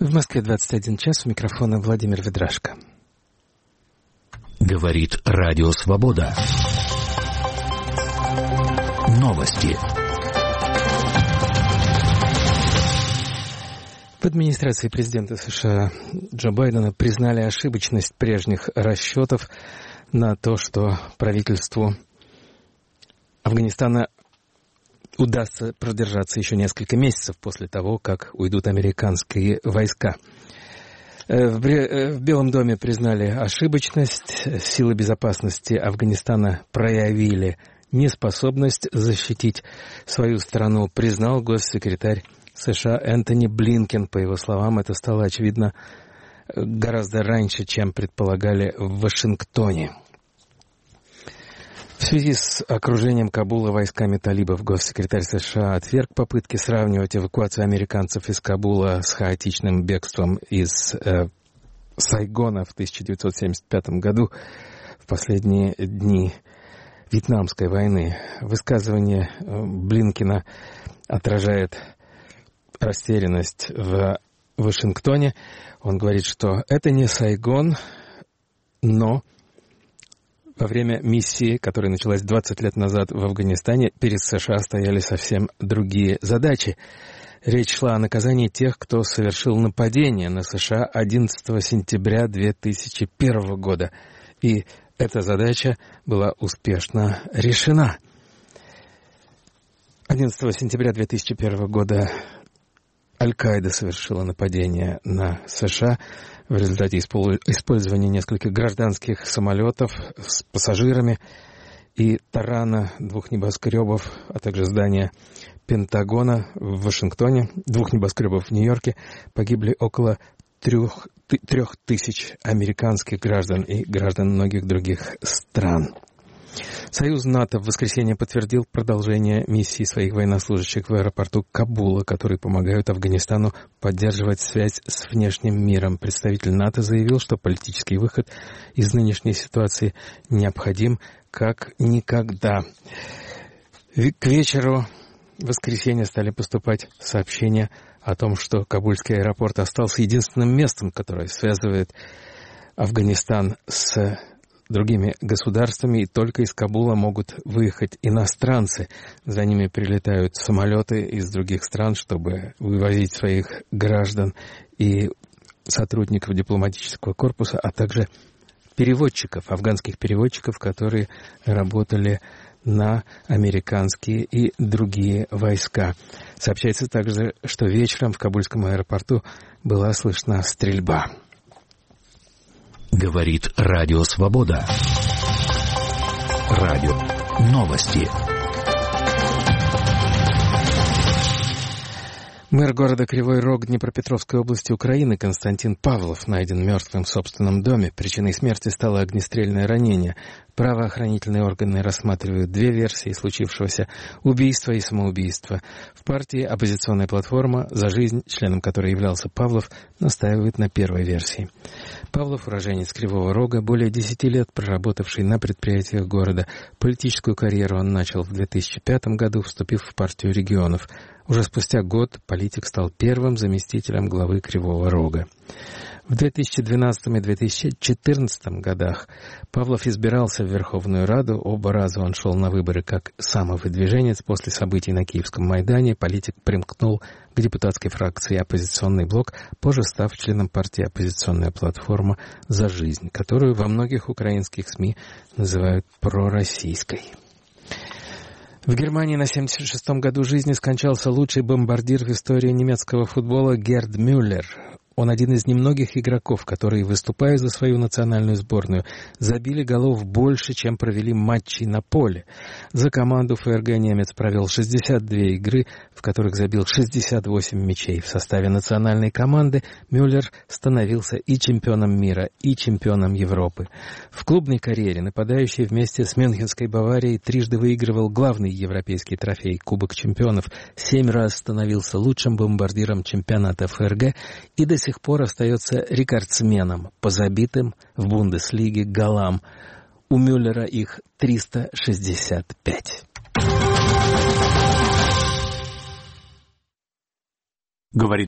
В Москве 21 час, у микрофона Владимир Ведрашко. Говорит Радио Свобода. Новости. В администрации президента США Джо Байдена признали ошибочность прежних расчетов на то, что правительству Афганистана удастся продержаться еще несколько месяцев после того, как уйдут американские войска. В Белом доме признали ошибочность. Силы безопасности Афганистана проявили неспособность защитить свою страну, признал госсекретарь США Энтони Блинкен. По его словам, это стало очевидно гораздо раньше, чем предполагали в Вашингтоне. В связи с окружением Кабула войсками талибов госсекретарь США отверг попытки сравнивать эвакуацию американцев из Кабула с хаотичным бегством из Сайгона в 1975 году, в последние дни Вьетнамской войны. Высказывание Блинкена отражает растерянность в Вашингтоне. Он говорит, что это не Сайгон, но во время миссии, которая началась 20 лет назад в Афганистане, перед США стояли совсем другие задачи. Речь шла о наказании тех, кто совершил нападение на США 11 сентября 2001 года. И эта задача была успешно решена. 11 сентября 2001 года Аль-Каида совершила нападение на США в результате использования нескольких гражданских самолетов с пассажирами и тарана двух небоскребов, а также здания Пентагона в Вашингтоне, двух небоскребов в Нью-Йорке. Погибли около 3000 американских граждан и граждан многих других стран. Союз НАТО в воскресенье подтвердил продолжение миссии своих военнослужащих в аэропорту Кабула, которые помогают Афганистану поддерживать связь с внешним миром. Представитель НАТО заявил, что политический выход из нынешней ситуации необходим как никогда. К вечеру в воскресенье стали поступать сообщения о том, что Кабульский аэропорт остался единственным местом, которое связывает Афганистан с другими государствами, и только из Кабула могут выехать иностранцы. За ними прилетают самолеты из других стран, чтобы вывозить своих граждан и сотрудников дипломатического корпуса, а также переводчиков, афганских переводчиков, которые работали на американские и другие войска. Сообщается также, что вечером в Кабульском аэропорту была слышна стрельба. Говорит Радио Свобода. Радио. Новости. Мэр города Кривой Рог Днепропетровской области Украины Константин Павлов найден мертвым в собственном доме. Причиной смерти стало огнестрельное ранение. Правоохранительные органы рассматривают две версии случившегося – убийство и самоубийство. В партии «Оппозиционная платформа за жизнь», членом которой являлся Павлов, настаивает на первой версии. Павлов – уроженец Кривого Рога, более 10 лет проработавший на предприятиях города. Политическую карьеру он начал в 2005 году, вступив в партию регионов. Уже спустя год политик стал первым заместителем главы Кривого Рога. В 2012 и 2014 годах Павлов избирался в Верховную Раду. Оба раза он шел на выборы как самовыдвиженец. После событий на Киевском Майдане политик примкнул к депутатской фракции «Оппозиционный блок», позже став членом партии «Оппозиционная платформа за жизнь», которую во многих украинских СМИ называют пророссийской. В Германии на 76-м году жизни скончался лучший бомбардир в истории немецкого футбола Герд Мюллер. Он один из немногих игроков, которые, выступая за свою национальную сборную, забили голов больше, чем провели матчей на поле. За команду ФРГ немец провел 62 игры, в которых забил 68 мячей. В составе национальной команды Мюллер становился и чемпионом мира, и чемпионом Европы. В клубной карьере нападающий вместе с Мюнхенской Баварией трижды выигрывал главный европейский трофей Кубок чемпионов, 7 раз становился лучшим бомбардиром чемпионата ФРГ и до сих пор остается рекордсменом по забитым в Бундеслиге голам. У Мюллера их 365. Говорит